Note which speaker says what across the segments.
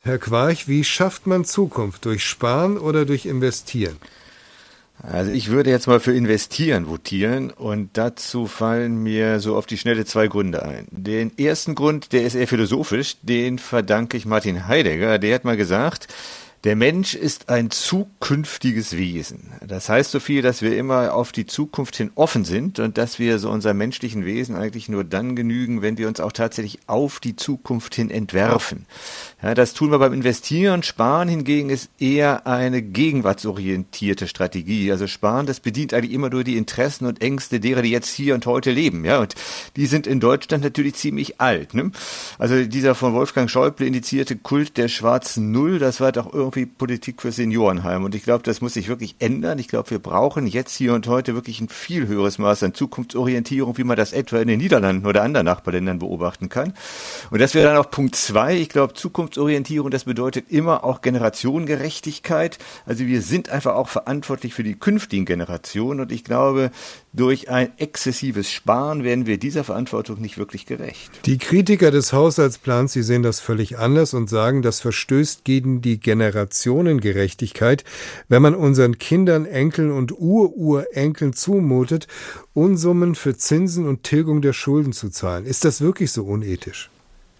Speaker 1: Herr Quarch, wie schafft man Zukunft? Durch Sparen oder durch Investieren?
Speaker 2: Also ich würde jetzt mal für Investieren votieren und dazu fallen mir so auf die Schnelle zwei Gründe ein. Den ersten Grund, der ist eher philosophisch, den verdanke ich Martin Heidegger. Der hat mal gesagt, der Mensch ist ein zukünftiges Wesen. Das heißt so viel, dass wir immer auf die Zukunft hin offen sind und dass wir so unserem menschlichen Wesen eigentlich nur dann genügen, wenn wir uns auch tatsächlich auf die Zukunft hin entwerfen. Ja, das tun wir beim Investieren. Sparen hingegen ist eher eine gegenwartsorientierte Strategie. Also Sparen, das bedient eigentlich immer nur die Interessen und Ängste derer, die jetzt hier und heute leben. Ja, und die sind in Deutschland natürlich ziemlich alt. Ne? Also dieser von Wolfgang Schäuble indizierte Kult der schwarzen Null, das war doch irgendwie Politik für Seniorenheim. Und ich glaube, das muss sich wirklich ändern. Ich glaube, wir brauchen jetzt hier und heute wirklich ein viel höheres Maß an Zukunftsorientierung, wie man das etwa in den Niederlanden oder anderen Nachbarländern beobachten kann. Und das wäre dann auch Punkt 2. Ich glaube, Zukunftsorientierung, das bedeutet immer auch Generationengerechtigkeit. Also wir sind einfach auch verantwortlich für die künftigen Generationen. Und ich glaube, durch ein exzessives Sparen werden wir dieser Verantwortung nicht wirklich gerecht.
Speaker 1: Die Kritiker des Haushaltsplans, sie sehen das völlig anders und sagen, das verstößt gegen die Generationengerechtigkeit, wenn man unseren Kindern, Enkeln und Ururenkeln zumutet, Unsummen für Zinsen und Tilgung der Schulden zu zahlen. Ist das wirklich so unethisch?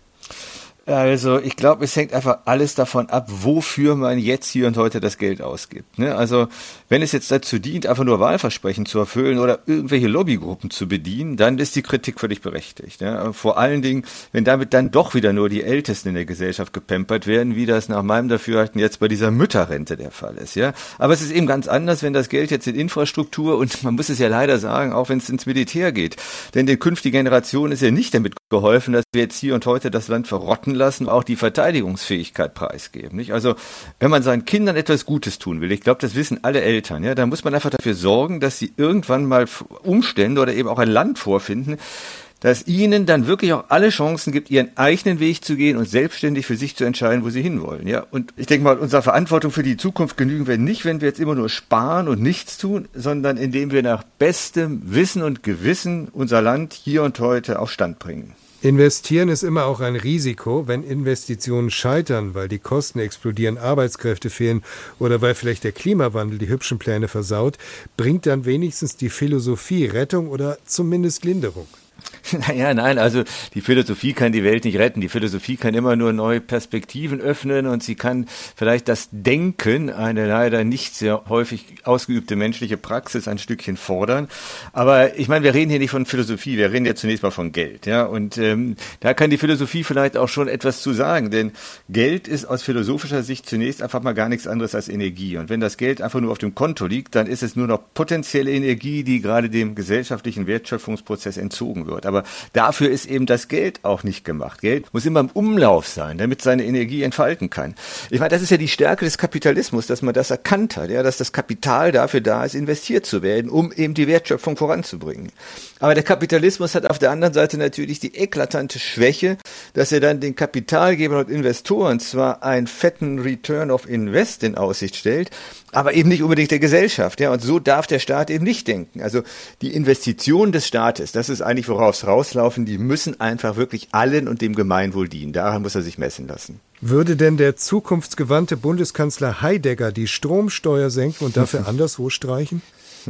Speaker 2: Also ich glaube, es hängt einfach alles davon ab, wofür man jetzt hier und heute das Geld ausgibt. Ne? Also wenn es jetzt dazu dient, einfach nur Wahlversprechen zu erfüllen oder irgendwelche Lobbygruppen zu bedienen, dann ist die Kritik völlig berechtigt. Ne? Vor allen Dingen, wenn damit dann doch wieder nur die Ältesten in der Gesellschaft gepampert werden, wie das nach meinem Dafürhalten jetzt bei dieser Mütterrente der Fall ist. Ja? Aber es ist eben ganz anders, wenn das Geld jetzt in Infrastruktur und man muss es ja leider sagen, auch wenn es ins Militär geht. Denn den künftigen Generationen ist ja nicht damit geholfen, dass wir jetzt hier und heute das Land verrotten lassen, auch die Verteidigungsfähigkeit preisgeben. Nicht? Also wenn man seinen Kindern etwas Gutes tun will, ich glaube, das wissen alle Eltern, ja, dann muss man einfach dafür sorgen, dass sie irgendwann mal Umstände oder eben auch ein Land vorfinden, das ihnen dann wirklich auch alle Chancen gibt, ihren eigenen Weg zu gehen und selbstständig für sich zu entscheiden, wo sie hinwollen. Ja? Und ich denke mal, unserer Verantwortung für die Zukunft genügen wir nicht, wenn wir jetzt immer nur sparen und nichts tun, sondern indem wir nach bestem Wissen und Gewissen unser Land hier und heute auf Stand bringen.
Speaker 1: Investieren ist immer auch ein Risiko, wenn Investitionen scheitern, weil die Kosten explodieren, Arbeitskräfte fehlen oder weil vielleicht der Klimawandel die hübschen Pläne versaut, bringt dann wenigstens die Philosophie Rettung oder zumindest Linderung.
Speaker 2: Naja, nein, also die Philosophie kann die Welt nicht retten. Die Philosophie kann immer nur neue Perspektiven öffnen und sie kann vielleicht das Denken, eine leider nicht sehr häufig ausgeübte menschliche Praxis, ein Stückchen fordern. Aber ich meine, wir reden hier nicht von Philosophie, wir reden ja zunächst mal von Geld. Ja? Und da kann die Philosophie vielleicht auch schon etwas zu sagen, denn Geld ist aus philosophischer Sicht zunächst einfach mal gar nichts anderes als Energie. Und wenn das Geld einfach nur auf dem Konto liegt, dann ist es nur noch potenzielle Energie, die gerade dem gesellschaftlichen Wertschöpfungsprozess entzogen wird. Aber dafür ist eben das Geld auch nicht gemacht. Geld muss immer im Umlauf sein, damit seine Energie entfalten kann. Ich meine, das ist ja die Stärke des Kapitalismus, dass man das erkannt hat, ja, dass das Kapital dafür da ist, investiert zu werden, um eben die Wertschöpfung voranzubringen. Aber der Kapitalismus hat auf der anderen Seite natürlich die eklatante Schwäche, dass er dann den Kapitalgebern und Investoren zwar einen fetten Return of Invest in Aussicht stellt, aber eben nicht unbedingt der Gesellschaft. Ja, und so darf der Staat eben nicht denken. Also die Investitionen des Staates, das ist eigentlich worauf es rauslaufen, die müssen einfach wirklich allen und dem Gemeinwohl dienen. Daran muss er sich messen lassen.
Speaker 1: Würde denn der zukunftsgewandte Bundeskanzler Heidegger die Stromsteuer senken und dafür anderswo streichen?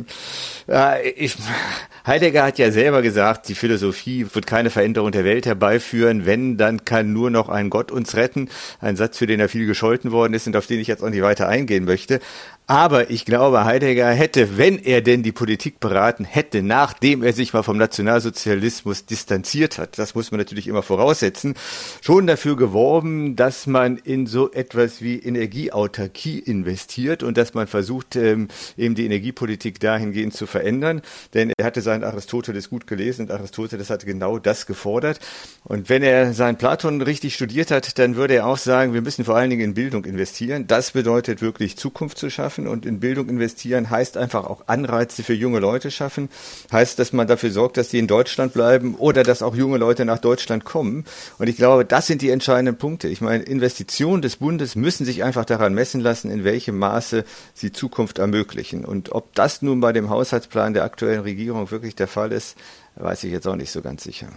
Speaker 2: Heidegger hat ja selber gesagt, die Philosophie wird keine Veränderung der Welt herbeiführen. Wenn, dann kann nur noch ein Gott uns retten. Ein Satz, für den er viel gescholten worden ist und auf den ich jetzt auch nicht weiter eingehen möchte. Aber ich glaube, Heidegger hätte, wenn er denn die Politik beraten hätte, nachdem er sich mal vom Nationalsozialismus distanziert hat, das muss man natürlich immer voraussetzen, schon dafür geworben, dass man in so etwas wie Energieautarkie investiert und dass man versucht, eben die Energiepolitik dahingehend zu verändern. Denn er hatte seinen Aristoteles gut gelesen und Aristoteles hatte genau das gefordert. Und wenn er seinen Platon richtig studiert hat, dann würde er auch sagen, wir müssen vor allen Dingen in Bildung investieren. Das bedeutet wirklich Zukunft zu schaffen. Und in Bildung investieren heißt einfach auch Anreize für junge Leute schaffen, heißt, dass man dafür sorgt, dass sie in Deutschland bleiben oder dass auch junge Leute nach Deutschland kommen. Und ich glaube, das sind die entscheidenden Punkte. Ich meine, Investitionen des Bundes müssen sich einfach daran messen lassen, in welchem Maße sie Zukunft ermöglichen. Und ob das nun bei dem Haushaltsplan der aktuellen Regierung wirklich der Fall ist, weiß ich jetzt auch nicht so ganz sicher.